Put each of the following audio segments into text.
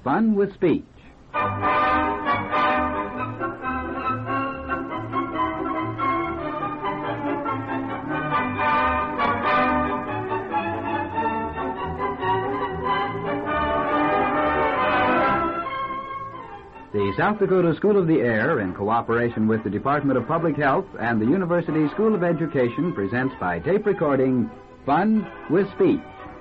Fun with Speech. The South Dakota School of the Air, in cooperation with the Department of Public Health and the University School of Education, presents by tape recording Fun with Speech.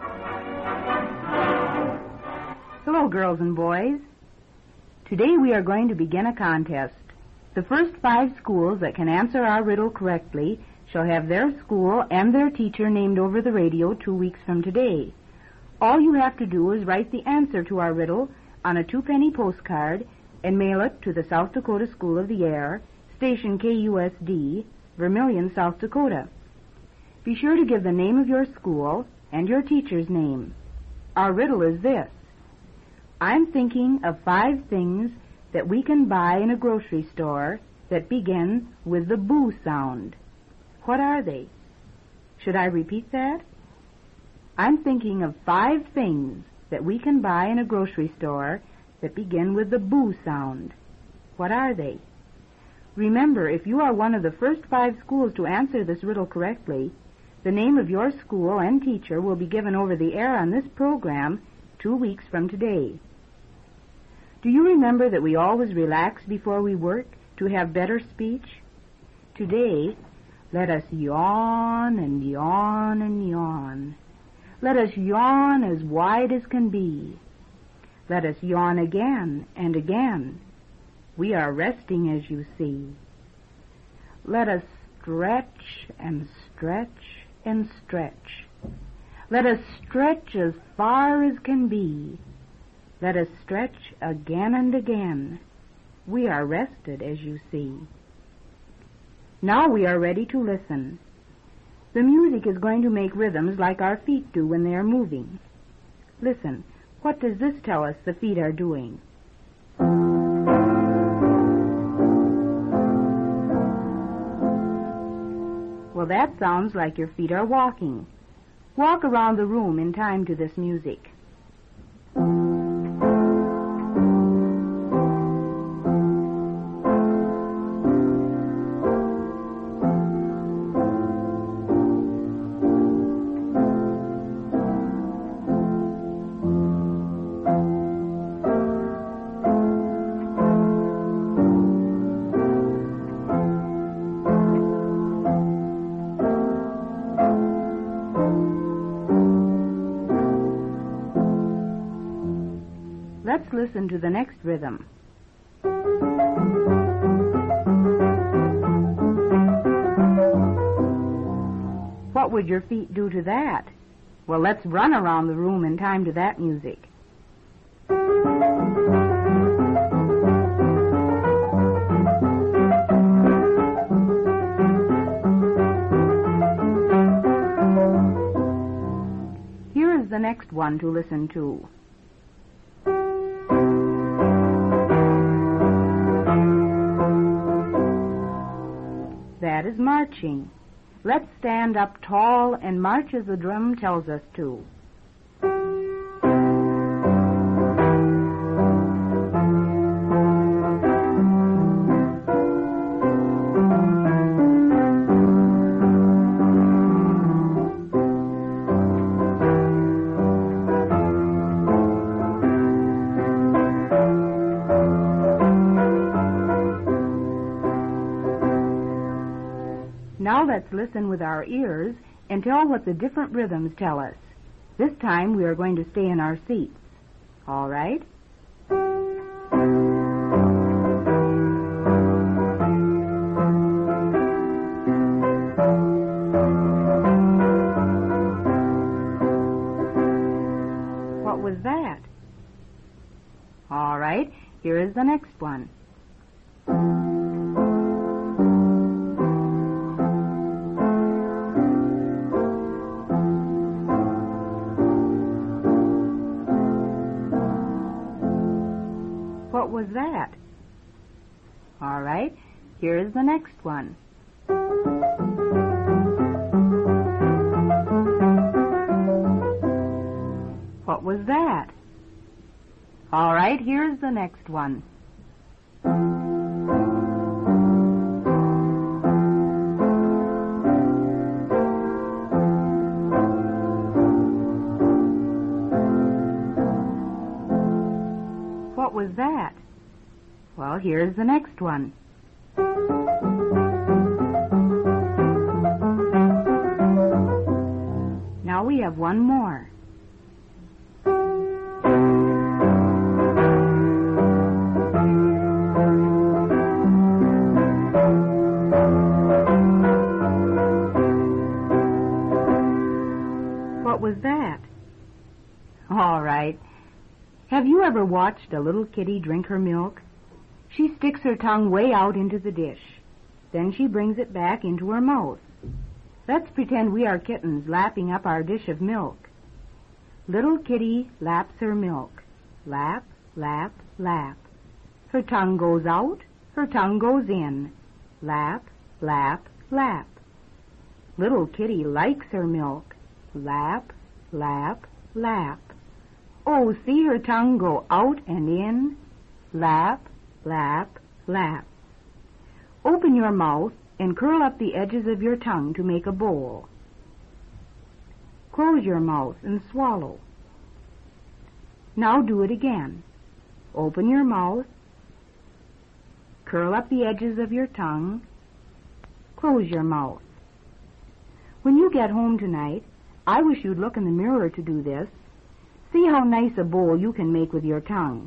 Hello, girls and boys. Today we are going to begin a contest. The first 5 schools that can answer our riddle correctly shall have their school and their teacher named over the radio 2 weeks from today. All you have to do is write the answer to our riddle on a 2-penny postcard and mail it to the South Dakota School of the Air, station KUSD, Vermilion, South Dakota. Be sure to give the name of your school and your teacher's name. Our riddle is this. I'm thinking of 5 things that we can buy in a grocery store that begin with the boo sound. What are they? Should I repeat that? I'm thinking of 5 things that we can buy in a grocery store that begin with the boo sound. What are they? Remember, if you are one of the first 5 schools to answer this riddle correctly, the name of your school and teacher will be given over the air on this program 2 weeks from today. Do you remember that we always relax before we work to have better speech? Today, let us yawn and yawn and yawn. Let us yawn as wide as can be. Let us yawn again and again. We are resting, as you see. Let us stretch and stretch and stretch. Let us stretch as far as can be. Let us stretch again and again. We are rested, as you see. Now we are ready to listen. The music is going to make rhythms like our feet do when they are moving. Listen. What does this tell us the feet are doing? Well, that sounds like your feet are walking. Walk around the room in time to this music. Let's listen to the next rhythm. What would your feet do to that? Well, let's run around the room in time to that music. Here is the next one to listen to. That is marching. Let's stand up tall and march as the drum tells us to. Now let's listen with our ears and tell what the different rhythms tell us. This time we are going to stay in our seats. All right? What was that? All right, here is the next one. What was that? All right, here is the next one. What was that? All right, here's the next one. What was that? Well, here's the next one. Now we have one more. What was that? All right. Have you ever watched a little kitty drink her milk? She sticks her tongue way out into the dish. Then she brings it back into her mouth. Let's pretend we are kittens lapping up our dish of milk. Little kitty laps her milk. Lap, lap, lap. Her tongue goes out, her tongue goes in. Lap, lap, lap. Little kitty likes her milk. Lap, lap, lap. Oh, see her tongue go out and in. Lap, lap, lap. Open your mouth and curl up the edges of your tongue to make a bowl. Close your mouth and swallow. Now do it again. Open your mouth, curl up the edges of your tongue, close your mouth. When you get home tonight, I wish you'd look in the mirror to do this. See how nice a bowl you can make with your tongue.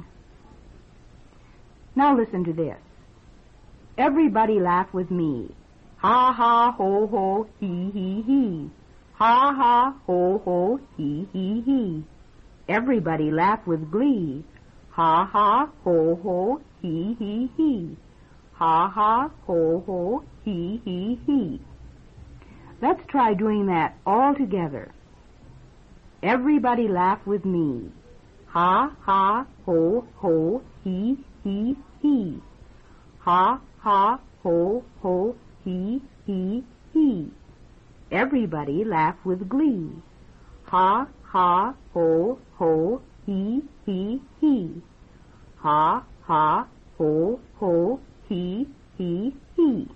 Now listen to this. Everybody laugh with me. Ha, ha, ho, ho, he, he. Ha, ha, ho, ho, he, he. Everybody laugh with glee. Ha, ha, ho, ho, he, he. Ha, ha, ho, ho, he, he. Let's try doing that all together. Everybody laugh with me. Ha, ha, ho, ho, he, he. Ha, ha, ho, ho, he, he. Everybody laugh with glee. Ha, ha, ho, ho, he, he. Ha, ha, ho, ho, he, he.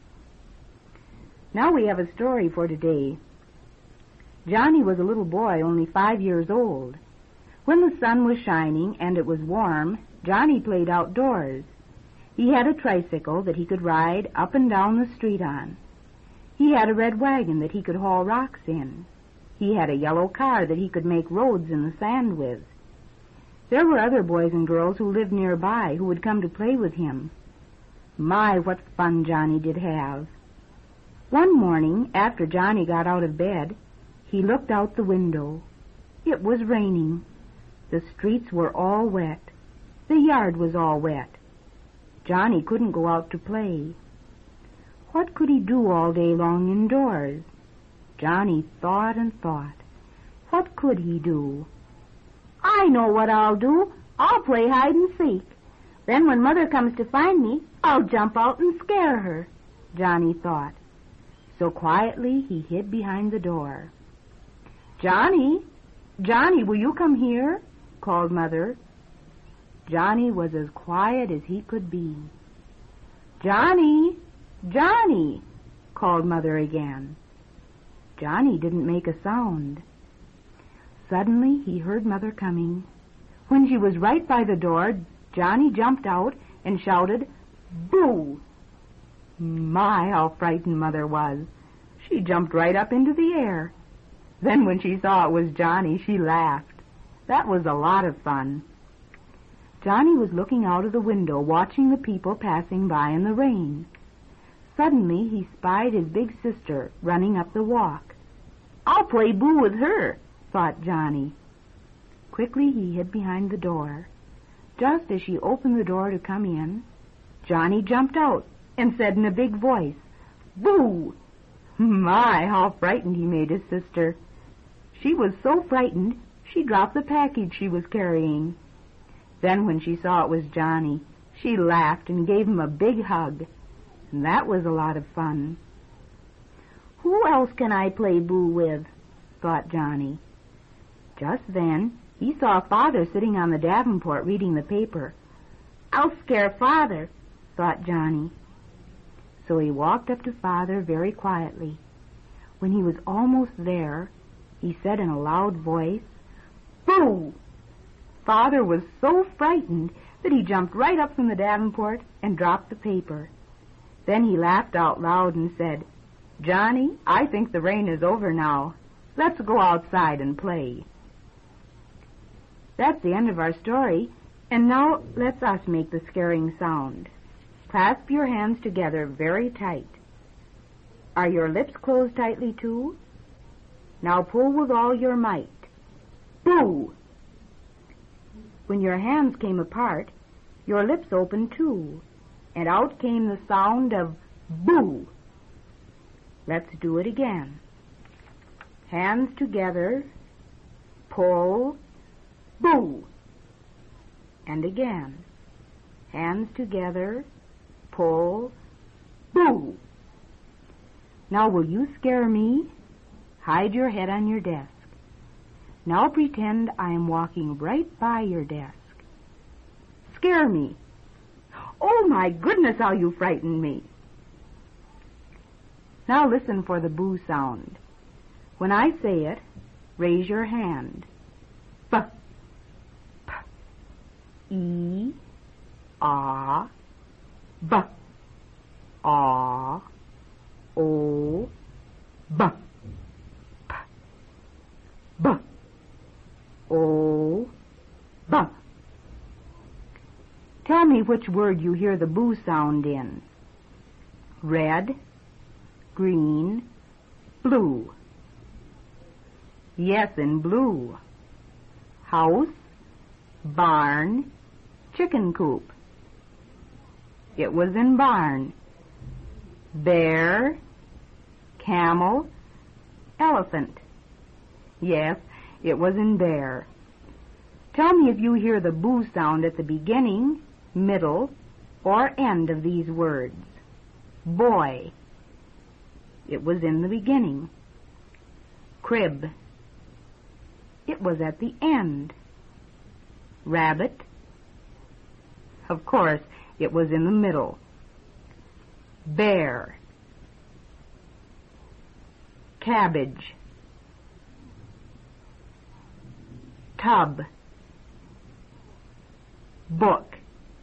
Now we have a story for today. Johnny was a little boy, only 5 years old. When the sun was shining and it was warm, Johnny played outdoors. He had a tricycle that he could ride up and down the street on. He had a red wagon that he could haul rocks in. He had a yellow car that he could make roads in the sand with. There were other boys and girls who lived nearby who would come to play with him. My, what fun Johnny did have. One morning, after Johnny got out of bed, he looked out the window. It was raining. The streets were all wet. The yard was all wet. Johnny couldn't go out to play. What could he do all day long indoors? Johnny thought and thought. What could he do? I know what I'll do. I'll play hide and seek. Then when Mother comes to find me, I'll jump out and scare her, Johnny thought. So quietly he hid behind the door. Johnny, will you come here? Called Mother. Johnny was as quiet as he could be. Johnny, called Mother again. Johnny didn't make a sound. Suddenly he heard Mother coming. When she was right by the door, Johnny jumped out and shouted, "Boo!" My, how frightened Mother was. She jumped right up into the air. Then when she saw it was Johnny, she laughed. That was a lot of fun. Johnny was looking out of the window, watching the people passing by in the rain. Suddenly he spied his big sister running up the walk. I'll play boo with her, thought Johnny. Quickly he hid behind the door. Just as she opened the door to come in, Johnny jumped out and said in a big voice, "Boo!" My, how frightened he made his sister. She was so frightened, she dropped the package she was carrying. Then when she saw it was Johnny, she laughed and gave him a big hug. And that was a lot of fun. Who else can I play boo with? Thought Johnny. Just then, He saw Father sitting on the davenport reading the paper. "I'll scare Father," thought Johnny. So he walked up to Father very quietly. When he was almost there, he said in a loud voice, "Boo!" Father was so frightened that he jumped right up from the davenport and dropped the paper. Then he laughed out loud and said, "Johnny, I think the rain is over now. Let's go outside and play." That's the end of our story, and now let's us make the scaring sound. Clasp your hands together very tight. Are your lips closed tightly too? Now pull with all your might. Boo! When your hands came apart, your lips opened too, and out came the sound of boo. Let's do it again. Hands together, pull, boo. And again. Hands together, pull, boo. Now will you scare me? Hide your head on your desk. Now pretend I am walking right by your desk. Scare me. Oh, my goodness, how you frightened me. Now listen for the boo sound. When I say it, raise your hand. B, p, e, ah, b, ah, o, b, p, b, o, b. Tell me which word you hear the boo sound in. Red, green, blue. Yes, in blue. House, barn, chicken coop. It was in barn. Bear, camel, elephant. Yes, it was in bear. Tell me if you hear the boo sound at the beginning, middle, or end of these words. Boy. It was in the beginning. Crib. It was at the end. Rabbit. Of course, it was in the middle. Bear. Cabbage. Tub. Book.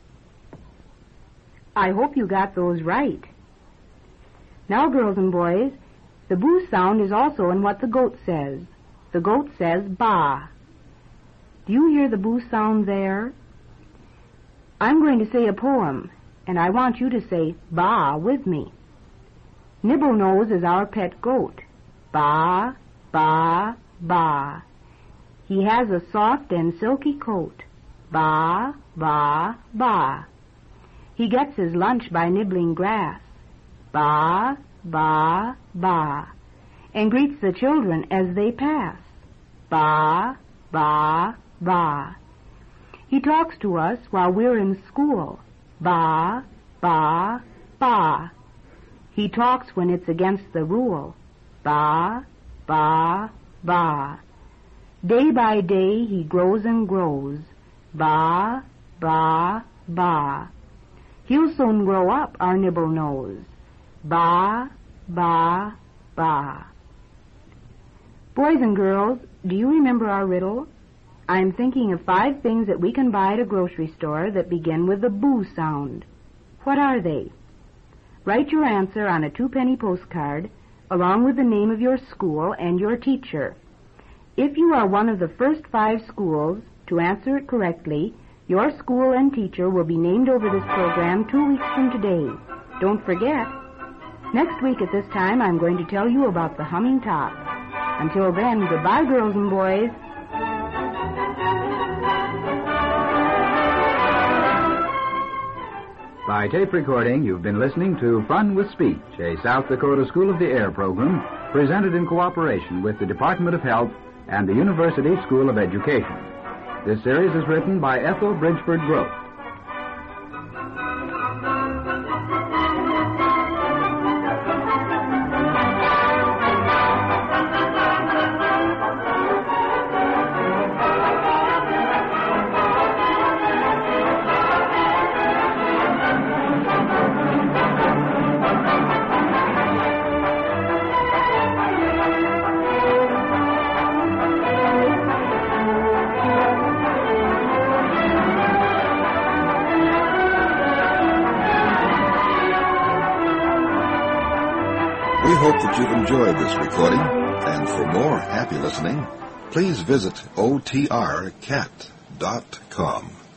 I hope you got those right. Now, girls and boys, the boo sound is also in what the goat says. The goat says ba. Do you hear the boo sound there? I'm going to say a poem, and I want you to say ba with me. Nibble-Nose is our pet goat. Ba, ba, ba. He has a soft and silky coat. Ba, ba, ba. He gets his lunch by nibbling grass. Ba, ba, ba. And greets the children as they pass. Ba, ba, ba. He talks to us while we're in school. Ba, ba, ba. He talks when it's against the rule. Ba, ba, ba. Day by day he grows and grows. Ba, ba, ba. He'll soon grow up, our Nibble-Nose. Ba, ba, ba. Boys and girls, do you remember our riddle? I'm thinking of 5 things that we can buy at a grocery store that begin with the boo sound. What are they? Write your answer on a 2-penny postcard, along with the name of your school and your teacher. If you are one of the first 5 schools to answer it correctly, your school and teacher will be named over this program 2 weeks from today. Don't forget. Next week at this time, I'm going to tell you about the humming top. Until then, goodbye, girls and boys. By tape recording, you've been listening to Fun with Speech, a South Dakota School of the Air program presented in cooperation with the Department of Health and the University School of Education. This series is written by Ethel Bridgeford Grote. hope that you've enjoyed this recording, and for more happy listening, please visit otrcat.com.